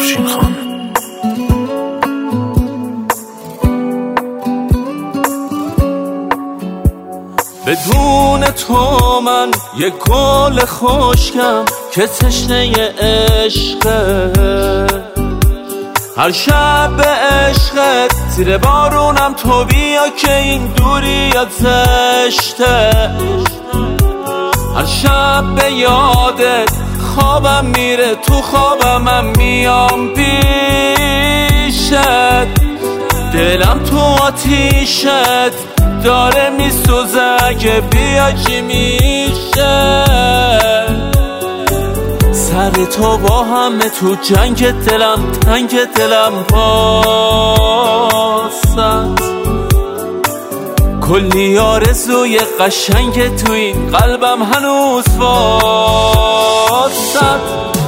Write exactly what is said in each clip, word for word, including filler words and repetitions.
افشین خان. بدون تو من یه گل خشکم که تشنه عشقه، هر شب به عشقت زیر بارونم تو بیا که این دوریات زشته، هر شب به یادت خوابم میره، تو خوابم من میام پیشت، دلم تو آتیشت داره میسوزه اگه بیا چی میشه، سر تو با همه تو جنگ دلم تنگ دلم واسط، کلی آرزوی قشنگ تو این قلبم هنوز واسط،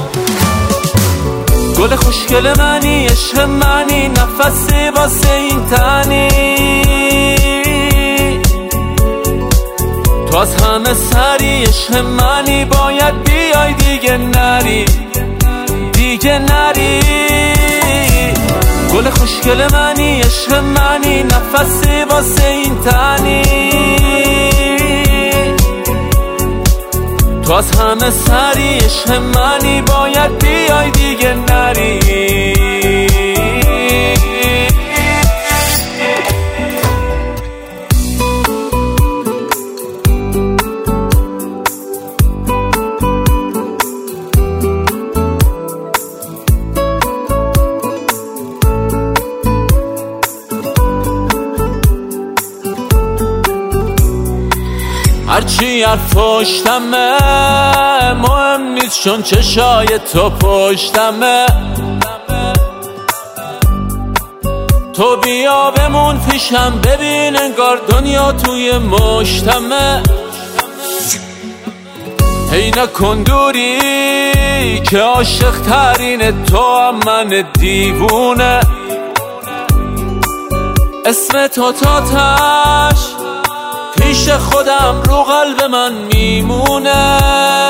گل خوشگل منی عشق منی نفسی واسه این تنی، تو از همه سری عشق منی باید بیای دیگه نری دیگه نری، گل خوشگل منی عشق منی نفسی واسه این تنی، تو از همه سری عشق منی باید بیای دیگه نری. هرچی حرف پشتمه مهم نیست چون چشای تو پشتمه، تو بیا بمون پیشم ببین انگار دنیا توی مشتمه، هی نکن دوری که عاشق ترین تو هم من دیوونه، اسم تو تاتش پیش خودم رو قلب من میمونه،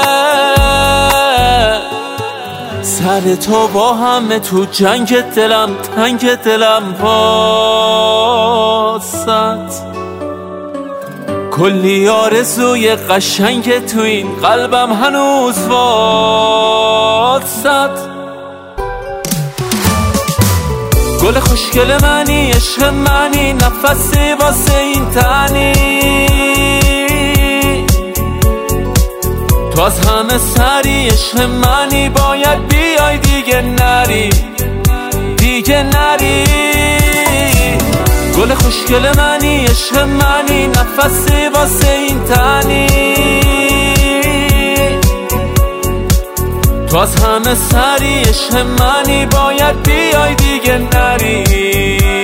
سر تو با همه تو جنگ دلم تنگ دلم واسط، کلی آرزوی قشنگ تو این قلبم هنوز واسط، گل خوشگل منی عشق منی نفسی واسه این تنی، تو از همه سری عشق منی باید بیای دیگه نری دیگه نری، گل خوشگل منی عشق منی نفسی واسه این تنی، تو از همه سری عشق منی باید بیای دیگه نری.